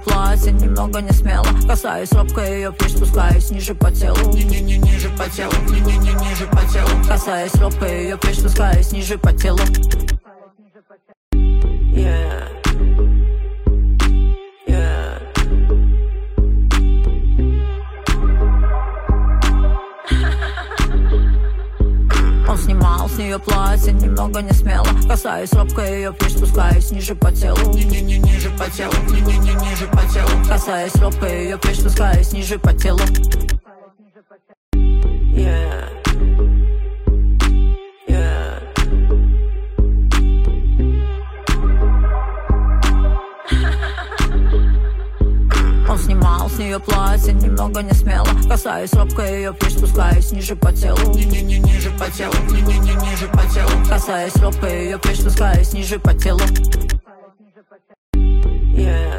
платье, немного не смело. Касаюсь робко ее плеч, спускаюсь ниже по телу. Ниже по телу, ниже по телу. Касаясь робко ее плеч, спускаюсь ниже по телу. Yeah. Yeah. Он снимал с нее платье, немного не смело. Касаюсь робко ее плеч, спускаюсь ниже по телу. Ниже по телу, ниже по телу. Касаясь робко ее плеч, спускаюсь ниже по телу. Yeah. Yeah. Он снимал с нее платье, немного не смело. Касаюсь робко ее плеч, спускаюсь ниже по телу. Ниже по телу, ниже по телу. Касаясь робко ее плеч, спускаюсь ниже по телу. Yeah.